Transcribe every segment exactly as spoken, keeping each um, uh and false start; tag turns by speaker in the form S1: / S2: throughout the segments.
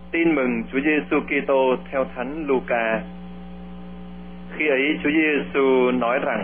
S1: Tin mừng Chúa Giêsu Kitô theo Thánh Luca. Khi ấy Chúa Giêsu nói rằng: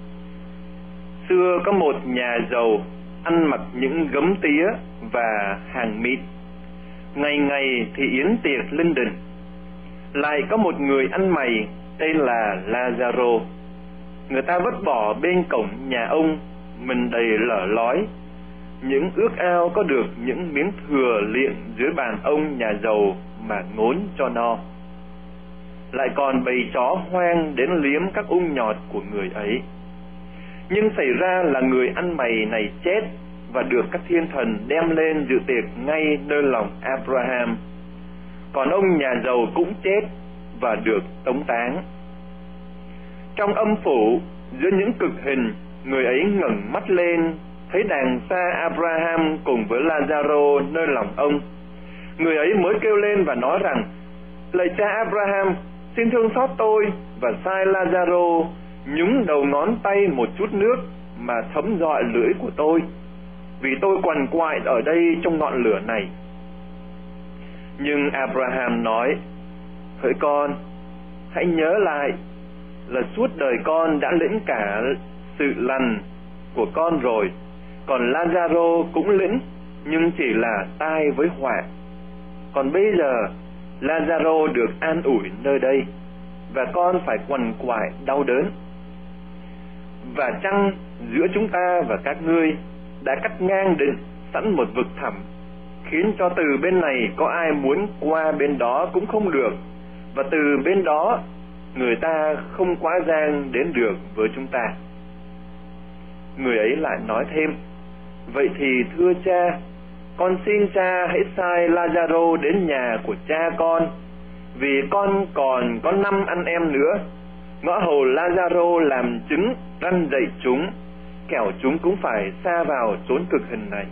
S1: xưa có một nhà giàu ăn mặc những gấm tía và hàng mịn, ngày ngày thì yến tiệc linh đình. Lại có một người ăn mày tên là Lazaro. Người ta vứt bỏ bên cổng nhà ông mình đầy lở lói những ước ao có được những miếng thừa liệng dưới bàn ông nhà giàu mà ngốn cho no. Lại còn bầy chó hoang đến liếm các ung nhọt của người ấy. Nhưng xảy ra là người ăn mày này chết và được các thiên thần đem lên dự tiệc ngay nơi lòng Abraham. Còn ông nhà giàu cũng chết và được tống táng. Trong âm phủ, giữa những cực hình, người ấy ngẩng mắt lên, thấy đàng xa Abraham cùng với Lazaro nơi lòng ông. Người ấy mới kêu lên và nói rằng: lạy cha Abraham, xin thương xót tôi và sai Lazaro nhúng đầu ngón tay một chút nước mà thấm rọi lưỡi của tôi, vì tôi quằn quại ở đây trong ngọn lửa này. Nhưng Abraham nói: hỡi con, hãy nhớ lại là suốt đời con đã lĩnh cả sự lành của con rồi, còn Lazaro cũng lĩnh, nhưng chỉ là tai với họa. Còn bây giờ Lazaro được an ủi nơi đây, và con phải quằn quại đau đớn. Và chăng giữa chúng ta và các ngươi đã cắt ngang định sẵn một vực thẳm, khiến cho từ bên này có ai muốn qua bên đó cũng không được, và từ bên đó người ta không quá giang đến được với chúng ta. Người ấy lại nói thêm: vậy thì thưa cha, con xin cha hãy sai Lazaro đến nhà của cha con, vì con còn có năm anh em nữa. Ngõ hầu Lazaro làm chứng răn dạy chúng, kẻo chúng cũng phải sa vào chốn cực hình này.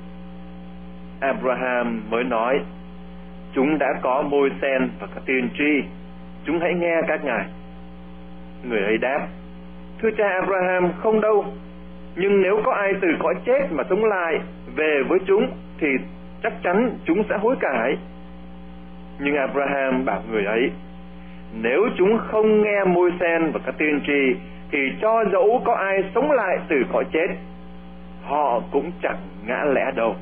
S1: Abraham mới nói: chúng đã có Môi-sen và các tiên tri, chúng hãy nghe các ngài. Người ấy đáp: thưa cha Abraham, không đâu. Nhưng nếu có ai từ cõi chết mà sống lại về với chúng thì chắc chắn chúng sẽ hối cải. Nhưng Abraham bảo người ấy: nếu chúng không nghe Môi-sen và các tiên tri thì cho dẫu có ai sống lại từ cõi chết, họ cũng chẳng ngã lẽ đâu.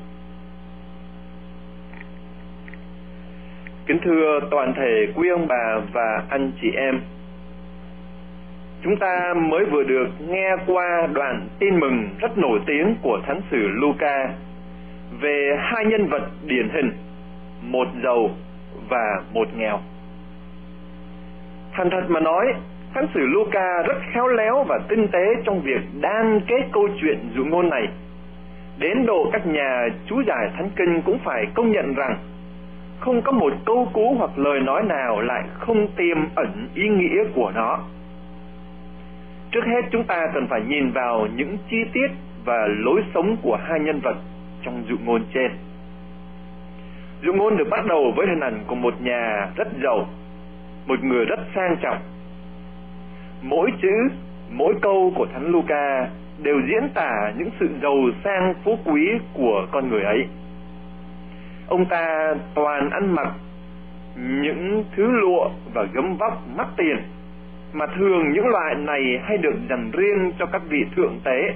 S1: Kính thưa toàn thể quý ông bà và anh chị em, chúng ta mới vừa được nghe qua đoạn tin mừng rất nổi tiếng của Thánh sử Luca về hai nhân vật điển hình, một giàu và một nghèo. Thành thật mà nói, Thánh sử Luca rất khéo léo và tinh tế trong việc đan kết câu chuyện dụ ngôn này, đến độ các nhà chú giải Thánh Kinh cũng phải công nhận rằng không có một câu cú hoặc lời nói nào lại không tiềm ẩn ý nghĩa của nó. Trước hết chúng ta cần phải nhìn vào những chi tiết và lối sống của hai nhân vật trong dụ ngôn trên. Dụ ngôn được bắt đầu với hình ảnh của một nhà rất giàu, một người rất sang trọng. Mỗi chữ, mỗi câu của Thánh Luca đều diễn tả những sự giàu sang phú quý của con người ấy. Ông ta toàn ăn mặc những thứ lụa và gấm vóc mắc tiền, mà thường những loại này hay được dành riêng cho các vị thượng tế.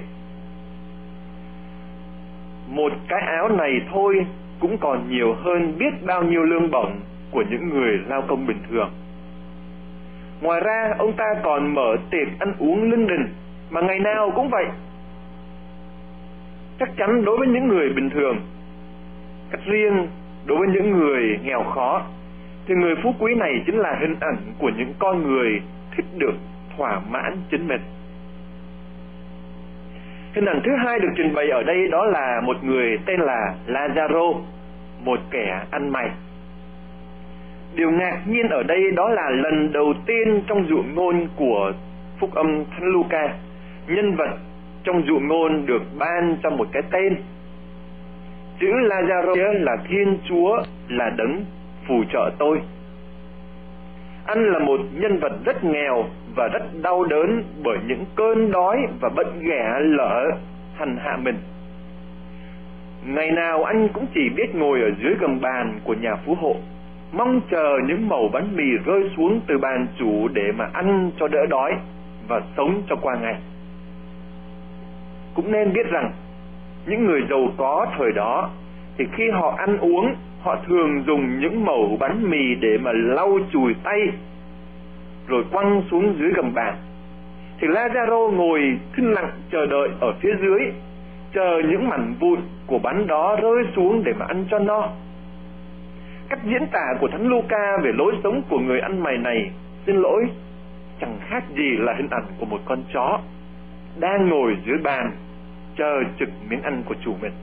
S1: Một cái áo này thôi cũng còn nhiều hơn biết bao nhiêu lương bổng của những người lao công bình thường. Ngoài ra, ông ta còn mở tiệc ăn uống linh đình, mà ngày nào cũng vậy. Chắc chắn đối với những người bình thường, cách riêng đối với những người nghèo khó, thì người phú quý này chính là hình ảnh của những con người thích được thỏa mãn chính mình. Hình ảnh thứ hai được trình bày ở đây đó là một người tên là Lazaro, một kẻ ăn mày. Điều ngạc nhiên ở đây đó là lần đầu tiên trong dụ ngôn của Phúc âm Thánh Luca, nhân vật trong dụ ngôn được ban cho một cái tên. Chữ Lazaro là Thiên Chúa, là đấng phù trợ tôi. Anh là một nhân vật rất nghèo và rất đau đớn bởi những cơn đói và bệnh ghẻ lở hành hạ mình. Ngày nào anh cũng chỉ biết ngồi ở dưới gầm bàn của nhà phú hộ, mong chờ những mẩu bánh mì rơi xuống từ bàn chủ để mà ăn cho đỡ đói và sống cho qua ngày. Cũng nên biết rằng những người giàu có thời đó thì khi họ ăn uống, họ thường dùng những mẩu bánh mì để mà lau chùi tay rồi quăng xuống dưới gầm bàn. Thì Lazaro ngồi thinh lặng chờ đợi ở phía dưới, chờ những mảnh vụn của bánh đó rơi xuống để mà ăn cho no. Cách diễn tả của Thánh Luca về lối sống của người ăn mày này, xin lỗi, chẳng khác gì là hình ảnh của một con chó đang ngồi dưới bàn chờ trực miếng ăn của chủ mình.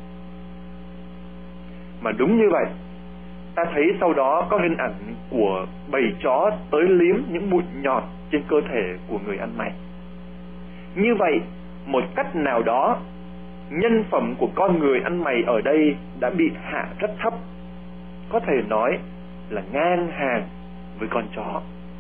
S1: Mà đúng như vậy, ta thấy sau đó có hình ảnh của bầy chó tới liếm những mụn nhọt trên cơ thể của người ăn mày. Như vậy, một cách nào đó, nhân phẩm của con người ăn mày ở đây đã bị hạ rất thấp, có thể nói là ngang hàng với con chó.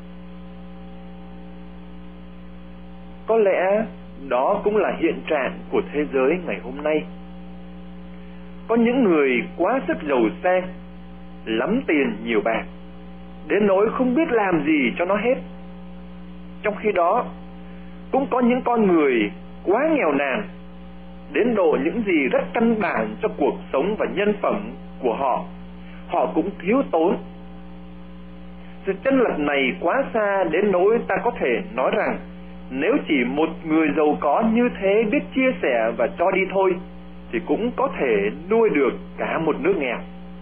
S1: Có lẽ đó cũng là hiện trạng của thế giới ngày hôm nay. Có những người quá sức giàu sang, lắm tiền nhiều bạc, đến nỗi không biết làm gì cho nó hết. Trong khi đó, cũng có những con người quá nghèo nàn, đến độ những gì rất căn bản cho cuộc sống và nhân phẩm của họ, họ cũng thiếu tốn. Sự chênh lệch này quá xa đến nỗi ta có thể nói rằng nếu chỉ một người giàu có như thế biết chia sẻ và cho đi thôi, thì cũng có thể nuôi được cả một nước nghèo.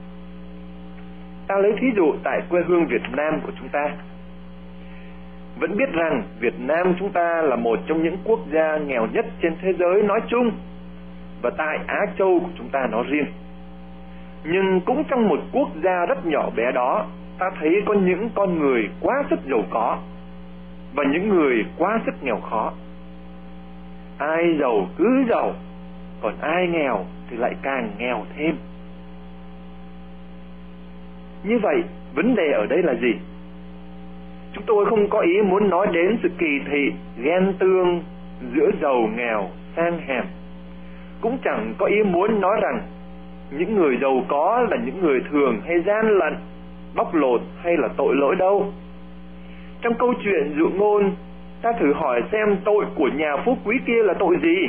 S1: Ta lấy thí dụ tại quê hương Việt Nam của chúng ta. Vẫn biết rằng Việt Nam chúng ta là một trong những quốc gia nghèo nhất trên thế giới nói chung, và tại Á Châu của chúng ta nói riêng. Nhưng cũng trong một quốc gia rất nhỏ bé đó, ta thấy có những con người quá sức giàu có và những người quá sức nghèo khó. Ai giàu cứ giàu, còn ai nghèo thì lại càng nghèo thêm. Như vậy, vấn đề ở đây là gì? Chúng tôi không có ý muốn nói đến sự kỳ thị, ghen tương giữa giàu nghèo, sang hèn. Cũng chẳng có ý muốn nói rằng những người giàu có là những người thường hay gian lận, bóc lột hay là tội lỗi đâu. Trong câu chuyện dụ ngôn, ta thử hỏi xem tội của nhà phú quý kia là tội gì?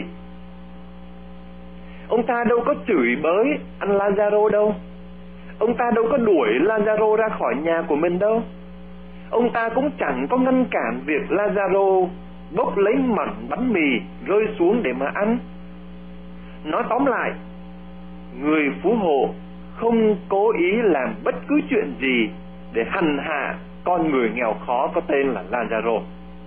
S1: Ông ta đâu có chửi bới anh Lazaro đâu. Ông ta đâu có đuổi Lazaro ra khỏi nhà của mình đâu. Ông ta cũng chẳng có ngăn cản việc Lazaro bốc lấy mảnh bánh mì rơi xuống để mà ăn. Nói tóm lại, người phú hộ không cố ý làm bất cứ chuyện gì để hành hạ con người nghèo khó có tên là Lazaro.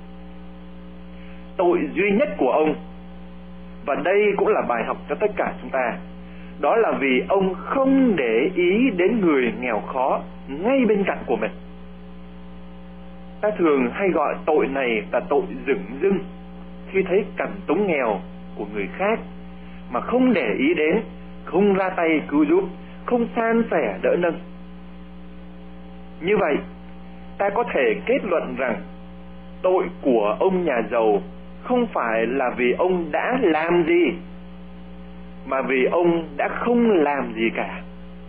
S1: Tội duy nhất của ông, và đây cũng là bài học cho tất cả chúng ta, đó là vì ông không để ý đến người nghèo khó ngay bên cạnh của mình. Ta thường hay gọi tội này là tội dửng dưng, khi thấy cảnh túng nghèo của người khác mà không để ý đến, không ra tay cứu giúp, không san sẻ đỡ nâng. Như vậy, ta có thể kết luận rằng tội của ông nhà giàu không phải là vì ông đã làm gì, mà vì ông đã không làm gì cả.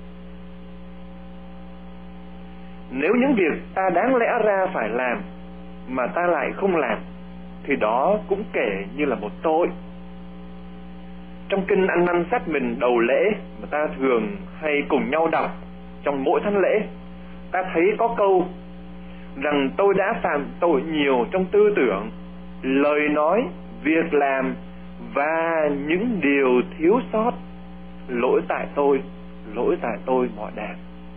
S1: Nếu những việc ta đáng lẽ ra phải làm mà ta lại không làm, thì đó cũng kể như là một tội. Trong kinh Ăn Năn Sách Mình đầu lễ mà ta thường hay cùng nhau đọc trong mỗi thánh lễ, ta thấy có câu rằng tôi đã phạm tội nhiều trong tư tưởng, lời nói, việc làm và những điều thiếu sót. Lỗi tại tôi, lỗi tại tôi mọi đàng.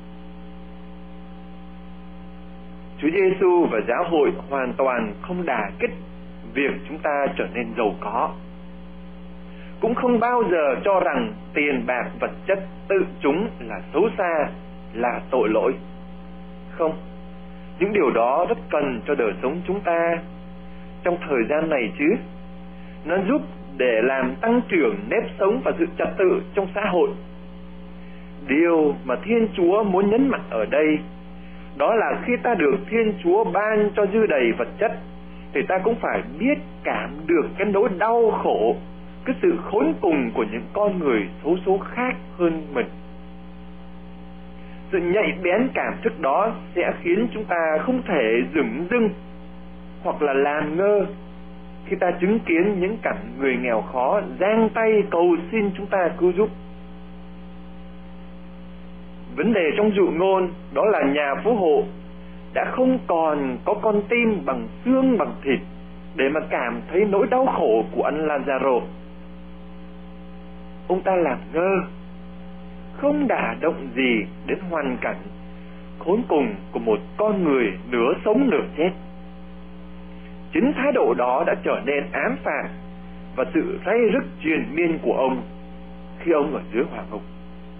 S1: Chúa Giêsu và giáo hội hoàn toàn không đả kích việc chúng ta trở nên giàu có, cũng không bao giờ cho rằng tiền bạc vật chất tự chúng là xấu xa, là tội lỗi. Không, những điều đó rất cần cho đời sống chúng ta trong thời gian này chứ. Nó giúp để làm tăng trưởng nếp sống và sự trật tự trong xã hội. Điều mà Thiên Chúa muốn nhấn mạnh ở đây, đó là khi ta được Thiên Chúa ban cho dư đầy vật chất, thì ta cũng phải biết cảm được cái nỗi đau khổ, cái sự khốn cùng của những con người xấu số khác hơn mình. Sự nhạy bén cảm thức đó sẽ khiến chúng ta không thể dửng dưng hoặc là làm ngơ khi ta chứng kiến những cảnh người nghèo khó giang tay cầu xin chúng ta cứu giúp. Vấn đề trong dụ ngôn đó là nhà phú hộ đã không còn có con tim bằng xương bằng thịt để mà cảm thấy nỗi đau khổ của anh Lazaro. Ông ta làm ngơ, không đả động gì đến hoàn cảnh khốn cùng của một con người nửa sống nửa chết. Chính thái độ đó đã trở nên ám phạt và sự ray rứt triền miên của ông khi ông ở dưới hỏa ngục.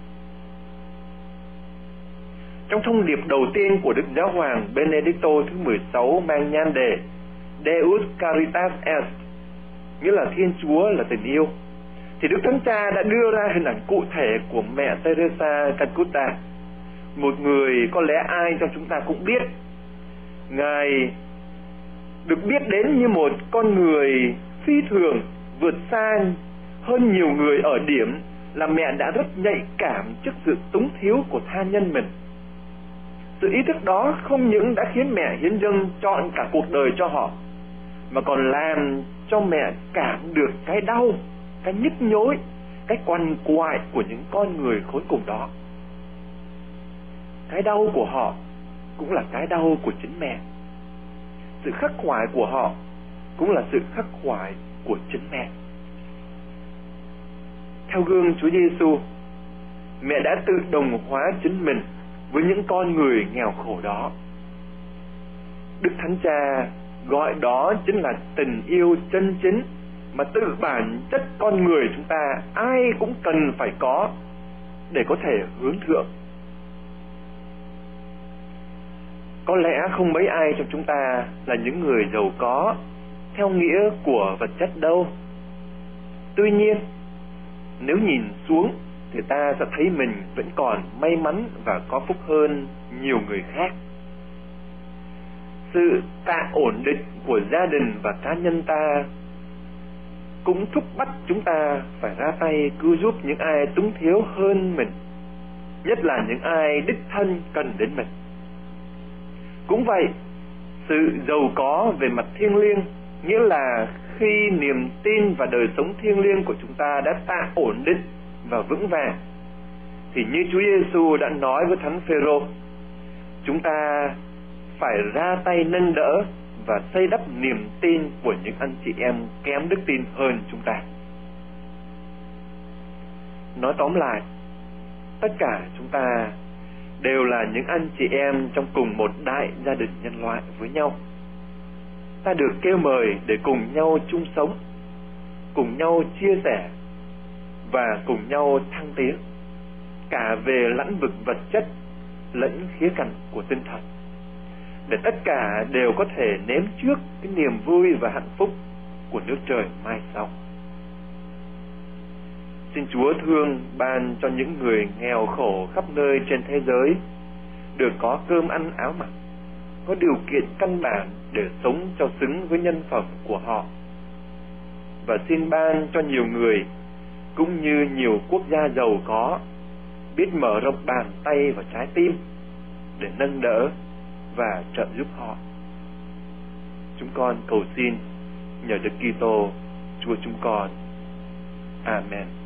S1: Trong thông điệp đầu tiên của Đức Giáo hoàng Benedicto thứ mười sáu mang nhan đề Deus Caritas Est, nghĩa là Thiên Chúa là tình yêu, thì Đức Thánh Cha đã đưa ra hình ảnh cụ thể của mẹ Teresa Calcutta, một người có lẽ ai trong chúng ta cũng biết. Ngài được biết đến như một con người phi thường, vượt xa hơn nhiều người ở điểm là mẹ đã rất nhạy cảm trước sự túng thiếu của tha nhân mình. Sự ý thức đó không những đã khiến mẹ hiến dâng trọn cả cuộc đời cho họ, mà còn làm cho mẹ cảm được cái đau, cái nhức nhối, cái quằn quại của những con người khốn cùng đó. Cái đau của họ cũng là cái đau của chính mẹ. Sự khắc khoải của họ cũng là sự khắc khoải của chính mẹ. Theo gương Chúa Giêsu, mẹ đã tự đồng hóa chính mình với những con người nghèo khổ đó. Đức Thánh Cha gọi đó chính là tình yêu chân chính mà tự bản chất con người chúng ta ai cũng cần phải có để có thể hướng thượng. Có lẽ không mấy ai trong chúng ta là những người giàu có theo nghĩa của vật chất đâu. Tuy nhiên, nếu nhìn xuống thì ta sẽ thấy mình vẫn còn may mắn và có phúc hơn nhiều người khác. Sự tạ ổn định của gia đình và cá nhân ta cũng thúc bắt chúng ta phải ra tay cứu giúp những ai túng thiếu hơn mình, nhất là những ai đích thân cần đến mình. Cũng vậy, sự giàu có về mặt thiêng liêng nghĩa là khi niềm tin và đời sống thiêng liêng của chúng ta đã tạ ổn định và vững vàng, thì như Chúa Giêsu đã nói với Thánh Phêrô, chúng ta phải ra tay nâng đỡ và xây đắp niềm tin của những anh chị em kém đức tin hơn chúng ta. Nói tóm lại, tất cả chúng ta đều là những anh chị em trong cùng một đại gia đình nhân loại với nhau. Ta được kêu mời để cùng nhau chung sống, cùng nhau chia sẻ và cùng nhau thăng tiến, cả về lĩnh vực vật chất lẫn khía cạnh của tinh thần, để tất cả đều có thể nếm trước cái niềm vui và hạnh phúc của nước trời mai sau. Xin Chúa thương ban cho những người nghèo khổ khắp nơi trên thế giới được có cơm ăn áo mặc, có điều kiện căn bản để sống cho xứng với nhân phẩm của họ. Và xin ban cho nhiều người cũng như nhiều quốc gia giàu có biết mở rộng bàn tay và trái tim để nâng đỡ và trợ giúp họ. Chúng con cầu xin nhờ Đức Kitô Chúa chúng con. Amen.